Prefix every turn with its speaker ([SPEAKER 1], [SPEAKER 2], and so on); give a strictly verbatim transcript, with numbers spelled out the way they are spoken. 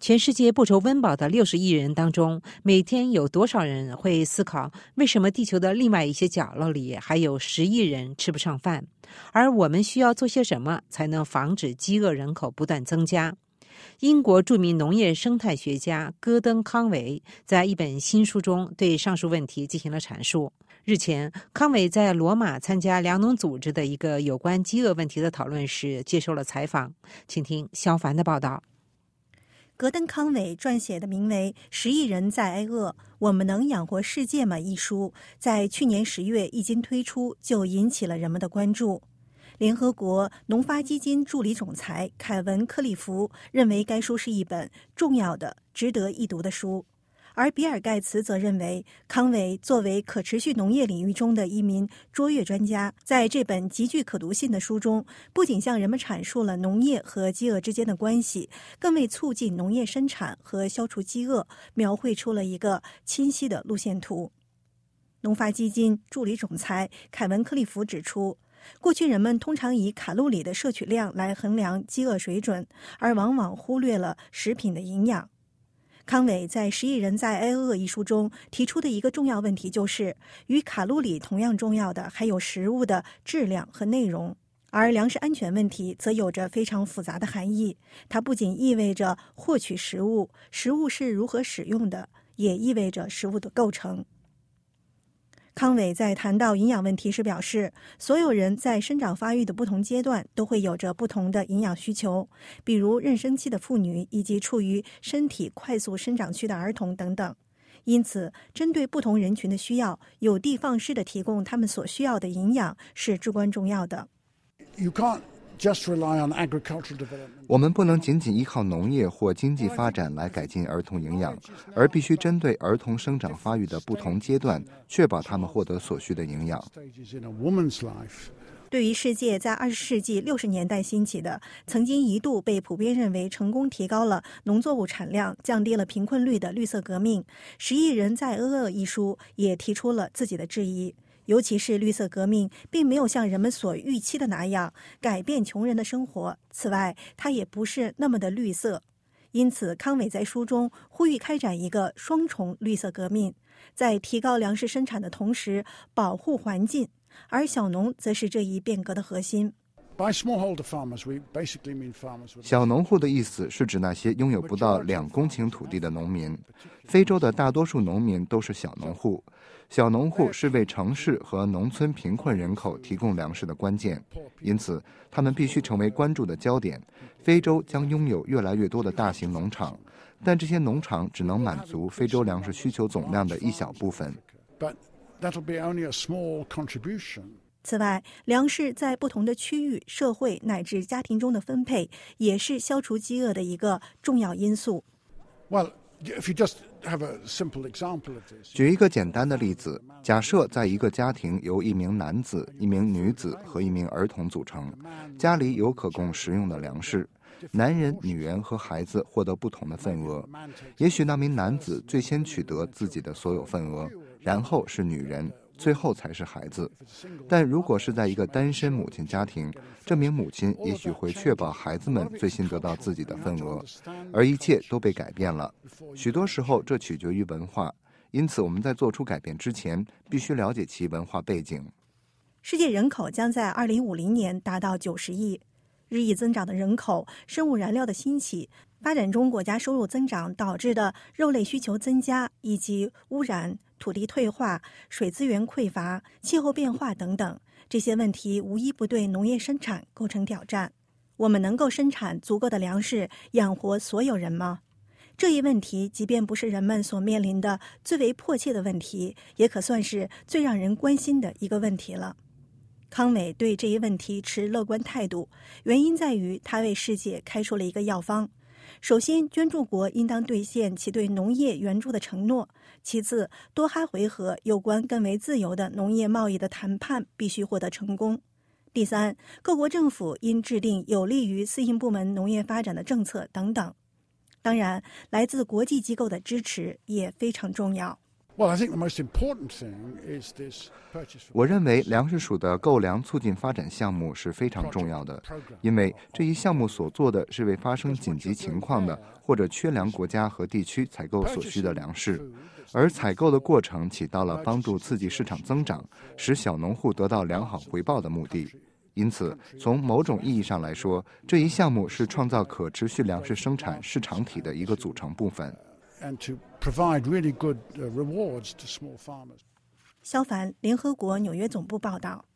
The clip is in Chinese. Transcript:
[SPEAKER 1] 全世界不愁温饱的六十亿人当中，每天有多少人会思考，为什么地球的另外一些角落里还有十亿人吃不上饭？而我们需要做些什么才能防止饥饿人口不断增加？英国著名农业生态学家戈登·康维在一本新书中对上述问题进行了阐述。日前，康伟在罗马参加粮农组织的一个有关饥饿问题的讨论时接受了采访，请听肖凡的报道。
[SPEAKER 2] 戈登·康伟撰写的名为《十亿人在挨饿：我们能养活世界吗》一书，在去年十月一经推出，就引起了人们的关注。联合国农发基金助理总裁凯文·克利夫认为该书是一本重要的、值得一读的书，而比尔·盖茨则认为，康伟作为可持续农业领域中的一名卓越专家，在这本极具可读性的书中，不仅向人们阐述了农业和饥饿之间的关系，更为促进农业生产和消除饥饿描绘出了一个清晰的路线图。农发基金助理总裁凯文·克利夫指出，过去人们通常以卡路里的摄取量来衡量饥饿水准，而往往忽略了食品的营养。康伟在《十亿人在挨饿》一书中提出的一个重要问题就是，与卡路里同样重要的还有食物的质量和内容，而粮食安全问题则有着非常复杂的含义。它不仅意味着获取食物，食物是如何使用的，也意味着食物的构成。康伟在谈到营养问题时表示，所有人在生长发育的不同阶段都会有着不同的营养需求，比如妊娠期的妇女以及处于身体快速生长期的儿童等等。因此，针对不同人群的需要，有的放矢地提供他们所需要的营养是至关重要的。
[SPEAKER 3] You can't just rely on agricultural development.
[SPEAKER 4] 我们不能仅仅依靠农业或经济发展来改进儿童营养，而必须针对儿童生长发育的不同阶段，确保他们获得所需的营养。
[SPEAKER 2] 对于世界在二十世纪六十年代兴起的，曾经一度被普遍认为成功提高了农作物产量、降低了贫困率的绿色革命，《十亿人在挨饿》一书也提出了自己的质疑。尤其是绿色革命并没有像人们所预期的那样改变穷人的生活，此外它也不是那么的绿色。因此康伟在书中呼吁开展一个双重绿色革命，在提高粮食生产的同时保护环境，而小农则是这一变革的核心。
[SPEAKER 4] 小农户的意思是指那些拥有不到两公顷土地的农民。非洲的大多数农民都是小农户，小农户是为城市和农村贫困人口提供粮食的关键，因此他们必须成为关注的焦点。非洲将拥有越来越多的大型农场，但这些农场只能满足非洲粮食需求总量的一小部分。
[SPEAKER 2] 此外，粮食在不同的区域、社会乃至家庭中的分配，也是消除饥饿的一个重要因素。
[SPEAKER 3] Well, if you just have a simple example of this.
[SPEAKER 4] 举一个简单的例子，假设在一个家庭由一名男子、一名女子和一名儿童组成，家里有可供食用的粮食，男人、女人和孩子获得不同的份额。也许那名男子最先取得自己的所有份额，然后是女人，最后才是孩子。但如果是在一个单身母亲家庭，这名母亲也许会确保孩子们最先得到自己的份额，而一切都被改变了。许多时候这取决于文化，因此我们在做出改变之前必须了解其文化背景。
[SPEAKER 2] 世界人口将在二零五零年达到九十亿。日益增长的人口、生物燃料的兴起、发展中国家收入增长导致的肉类需求增加，以及污染、土地退化、水资源匮乏、气候变化等等，这些问题无一不对农业生产构成挑战。我们能够生产足够的粮食养活所有人吗？这一问题即便不是人们所面临的最为迫切的问题，也可算是最让人关心的一个问题了。康伟对这一问题持乐观态度，原因在于他为世界开出了一个药方。首先，捐助国应当兑现其对农业援助的承诺；其次，多哈回合有关更为自由的农业贸易的谈判必须获得成功；第三，各国政府应制定有利于私营部门农业发展的政策等等。当然，来自国际机构的支持也非常重要。
[SPEAKER 3] Well, I think the most important thing is this purchase for
[SPEAKER 4] 我认为粮食署的购粮促进发展项目是非常重要的，因为这一项目所做的是为发生紧急情况的或者缺粮国家和地区采购所需的粮食，而采购的过程起到了帮助刺激市场增长，使小农户得到良好回报的目的。因此，从某种意义上来说，这一项目是创造可持续粮食生产市场体的一个组成部分。
[SPEAKER 3] and to provide really good uh, rewards to small farmers.
[SPEAKER 2] 肖凡，联合国纽约总部报道。